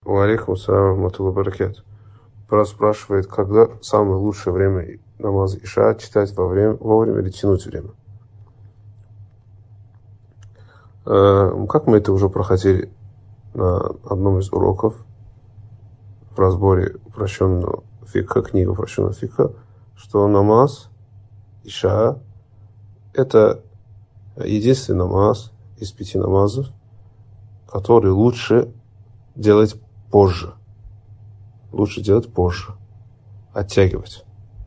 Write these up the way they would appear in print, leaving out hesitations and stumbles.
Валейкум ассалям рахматуллахи баракатух. Брат спрашивает, когда самое лучшее время намаза Иша читать вовремя или тянуть время? Как мы это уже проходили на одном из уроков в разборе упрощенного фикха, книги упрощенного фикха, что намаз Иша – это единственный намаз из 5 намазов, который лучше делать позже. Лучше делать позже. Оттягивать.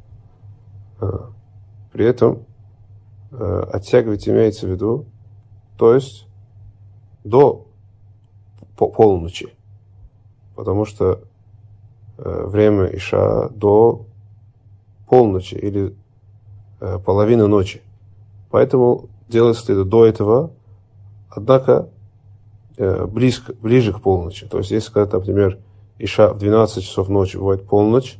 При этом оттягивать имеется в виду, то есть до полночи. Потому что время Иша до полночи или половины ночи. Поэтому делать следует до этого, однако ближе к полночи. То есть, если, когда, например, Иша в 12 часов ночи бывает полночь,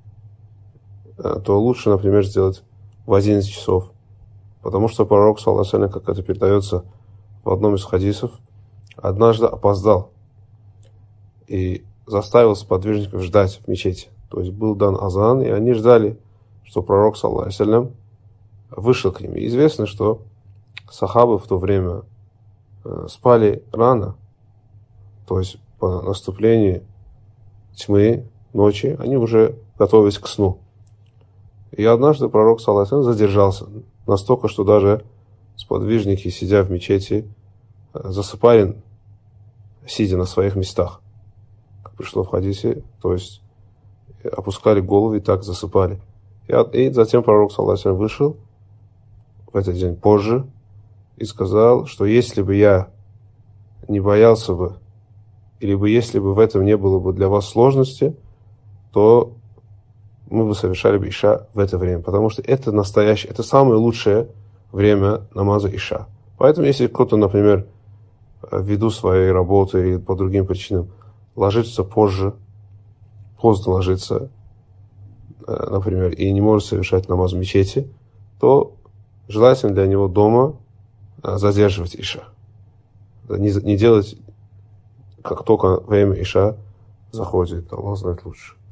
то лучше, например, сделать в 11 часов. Потому что пророк, саллаллаху алейхи ва саллям, как это передается в одном из хадисов, однажды опоздал и заставил сподвижников ждать в мечети. То есть был дан азан, и они ждали, что пророк, саллаллаху алейхи ва саллям, вышел к ним. И известно, что сахабы в то время спали рано, то есть по наступлении тьмы, ночи, они уже готовились к сну. И однажды пророк, саллаллаху алейхи ва саллям, задержался настолько, что даже сподвижники, сидя в мечети, засыпали, сидя на своих местах, как пришло в хадисе, то есть опускали голову и так засыпали. И затем пророк, саллаллаху алейхи ва саллям, вышел в этот день позже и сказал, что если бы я не боялся бы, или бы если бы в этом не было бы для вас сложности, то мы бы совершали бы Иша в это время, потому что это настоящее, это самое лучшее время намаза Иша. Поэтому, если кто-то, например, ввиду своей работы или по другим причинам ложится позже, поздно ложится, например, и не может совершать намаз в мечети, то желательно для него дома задерживать Иша. Не делать, как только время Иша заходит. Аллах знает лучше.